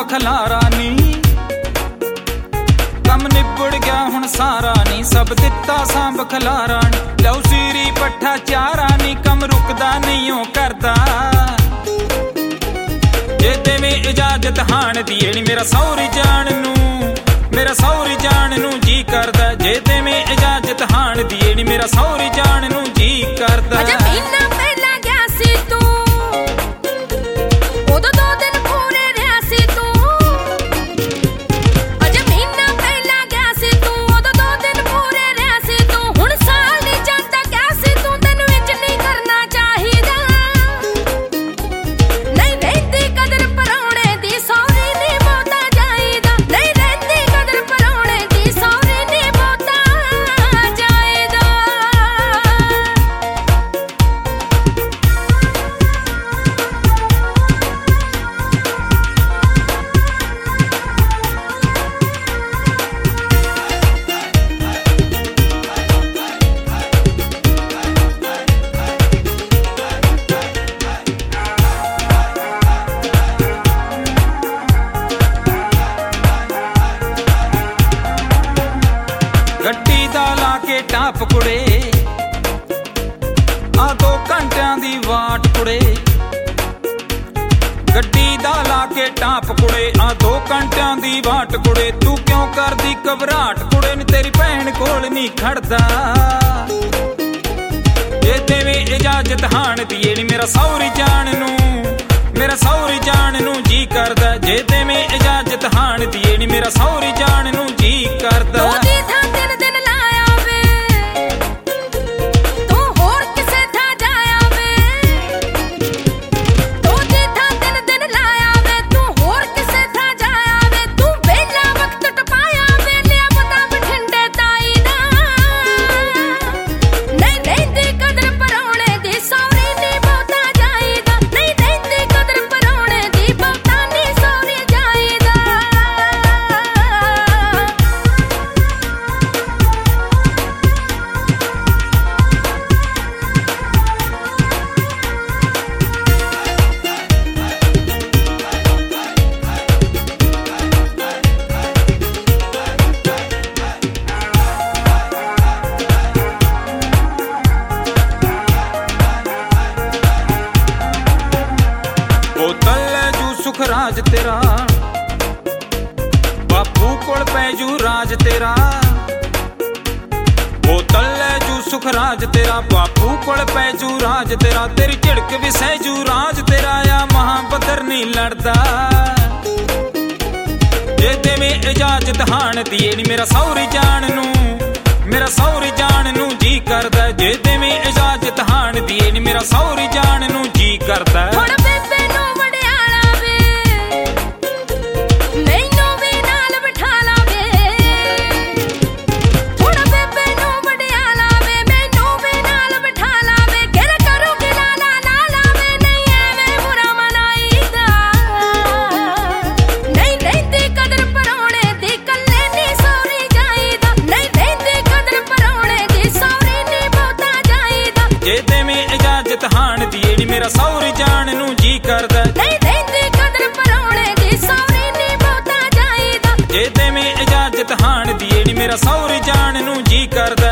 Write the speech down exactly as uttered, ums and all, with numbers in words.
ਖਲਾਰਾ ਨੀ, ਕੰਮ ਨਿਬੜ ਗਿਆ ਹੁਣ ਸਾਰਾ ਨੀ, ਸਭ ਦਿੱਤਾ ਸਾਂਭ ਖਲਾਰਾ ਨੀ, ਲਓ ਸੀਰੀ ਪੱਠਾ ਚਾਰਾ ਨੀ, ਕੰਮ ਰੁਕਦਾ ਨਹੀਂ ਓ ਕਰਦਾ, ਜੇ ਦੇਵੇਂ ਇਜਾਜ਼ਤ ਹਾਣ ਦੀ ਨੀ ਮੇਰਾ ਸਹੁਰੀ ਜਾਣ ਨੂੰ, ਮੇਰਾ ਸਹੁਰੀ ਜਾਣ ਨੂੰ ਜੀ ਕਰਦਾ, ਜੇ ਦੇਵੇਂ ਇਜਾਜ਼ਤ ਹਾਣ ਦੀ ਨੀ ਮੇਰਾ ਸਹੁਰੀ ਜਾਣ ਨੂੰ ਜੀ ਕਰਦਾ। ਅਜੇ ਮਹੀਨਾ ਪਹਿਲਾਂ ਗਿਆ ਸੀ ਤੂੰ, ਉਦੋਂ ਦੋ ਦਿਨ ਪੂਰੇ ਰਿਹਾ ਸੀ ਤੂੰ, ਅਜੇ ਮਹੀਨਾ ਪਹਿਲਾਂ ਗਿਆ ਸੀ ਤੂੰ, ਉਦੋਂ ਦੋ ਦਿਨ ਪੂਰੇ ਰਿਹਾ ਸੀ ਤੂੰ, ਹੁਣ ਸਾਲ ਨਹੀਂ ਜਾਂਦਾ ਗਿਆ ਸੀ ਤੂੰ, ਤੈਨੂੰ ਇੰਜ ਨਹੀਂ ਕਰਨਾ ਚਾਹੀਦਾ, ਨਹੀਂ ਰਹਿੰਦੀ ਕਦਰ ਪਰਾਉਣੇ ਦੀ ਸਹੁਰੀ ਨਹੀਂ ਬਹੁਤਾ ਜਾਈਦਾ, ਨਹੀਂ ਰਹਿੰਦੀ ਕਦਰ ਪਰਾਉਣੇ ਦੀ ਸਹੁਰੀ ਨਹੀਂ ਬਹੁਤਾ ਜਾਈਦਾ। ਗੱਡੀ ਦਾ ਲਾ ਕੇ ਟਾਪ ਕੁੜੇ, ਆ ਦੋ ਘੰਟਿਆਂ ਦੀ ਵਾਟ ਕੁੜੇ, ਗੱਡੀ ਦਾ ਲਾ ਕੇ ਟਾਪ ਕੁੜੇ, ਆ ਦੋ ਘੰਟਿਆਂ ਦੀ ਵਾਟ ਕੁੜੇ, ਤੂੰ ਕਿਉਂ ਕਰਦੀ ਘਬਰਾਹਟ ਕੁੜੇ ਨੀ ਤੇਰੀ ਭੈਣ ਕੋਲ ਨਹੀਂ ਖੜਦਾ, ਜੇ ਦੇਵੇਂ ਇਜਾਜ਼ਤ ਹਾਣ ਦੀ ਨੀ ਮੇਰਾ ਸਹੁਰੀ ਜਾਣ ਨੂੰ, ਮੇਰਾ ਸਹੁਰੀ ਜਾਣ ਨੂੰ ਜੀ ਕਰਦਾ, ਜੇ ਦੇਵੇਂ ਇਜਾਜ਼ਤ ਹਾਣ ਦੀ ਨੀ ਮੇਰਾ ਸਹੁਰੀ ਜਾਣ ਨੂੰ ਜੀ ਕਰਦਾ। ਬੋਤਲ ਲੈ ਜੂ ਸੁਖ ਰਾਜ ਤੇਰਾ, ਬਾਪੂ ਕੋਲ ਪੈ ਜੂ ਰਾਜ ਤੇਰਾ, ਬੋਤਲ ਲੈ ਜੂ ਸੁਖ ਰਾਜ ਤੇਰਾ, ਬਾਪੂ ਕੋਲ ਪੈ ਜੂ ਰਾਜ ਤੇਰਾ, ਤੇਰੀ ਝਿੜਕ ਵੀ ਸਹਿ ਜੂ ਰਾਜ ਤੇਰਾ, ਆ ਮਹਾਬਦਰ ਨਹੀਂ ਲੜਦਾ, ਜੇ ਦੇਵੇਂ ਇਜਾਜ਼ਤ ਹਾਣ ਦੀ ਨੀ ਮੇਰਾ ਸਹੁਰੀ ਜਾਣ ਨੂੰ, ਮੇਰਾ ਸਹੁਰੀ ਜਾਣ ਨੂੰ ਜੀ ਕਰਦਾ, ਜੇ ਦੇਵੇਂ ਇਜਾਜ਼ਤ ਹਾਣ ਦੀ ਨੀ ਮੇਰਾ ਸਹੁਰੀ ਜਾਣ ਨੂੰ ਜੀ ਕਰਦਾ। ਜੇ ਦੇਵੇਂ ਇਜਾਜ਼ਤ ਹਾਣ ਦੀ ਨੀ ਮੇਰਾ ਸਹੁਰੀ ਜਾਣ ਨੂੰ ਜੀ ਕਰਦਾ, ਨਹੀਂ ਰਹਿੰਦੀ ਕਦਰ ਪਰਾਉਣੇ ਦੀ ਸਹੁਰੀ ਨਹੀਂ ਬਹੁਤਾ ਜਾਈਦਾ, ਜੇ ਦੇਵੇਂ ਇਜਾਜ਼ਤ ਹਾਣ ਦੀ ਨੀ ਮੇਰਾ ਸਹੁਰੀ ਜਾਣ ਨੂੰ ਜੀ ਕਰਦਾ।